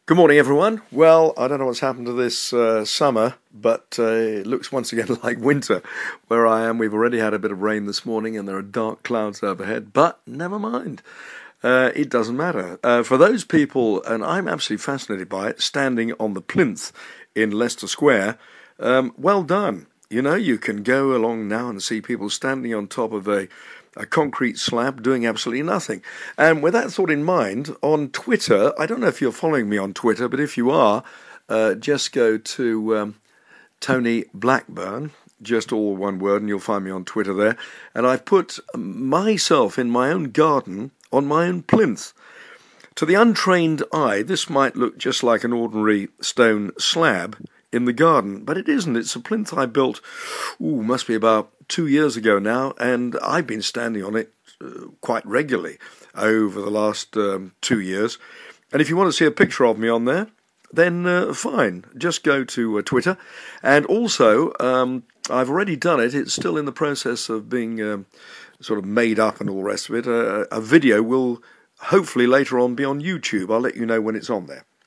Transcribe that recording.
Good morning, everyone. Well, I don't know what's happened to this summer, but it looks once again like winter where I am. We've already had a bit of rain this morning and there are dark clouds overhead, but never mind. It doesn't matter. For those people, and I'm absolutely fascinated by it, standing on the plinth in Leicester Square, well done. You know, you can go along now and see people standing on top of a concrete slab doing absolutely nothing. And with that thought in mind, on Twitter, I don't know if you're following me on Twitter, but if you are, just go to Tony Blackburn, just all one word, and you'll find me on Twitter there. And I've put myself in my own garden on my own plinth. To the untrained eye, this might look just like an ordinary stone slab in the garden, but it isn't. It's a plinth I built, must be about 2 years ago now, and I've been standing on it quite regularly over the last 2 years. And if you want to see a picture of me on there, then fine, just go to Twitter. And also, I've already done it. It's still in the process of being sort of made up and all the rest of it. A video will hopefully later on be on YouTube. I'll let you know when it's on there.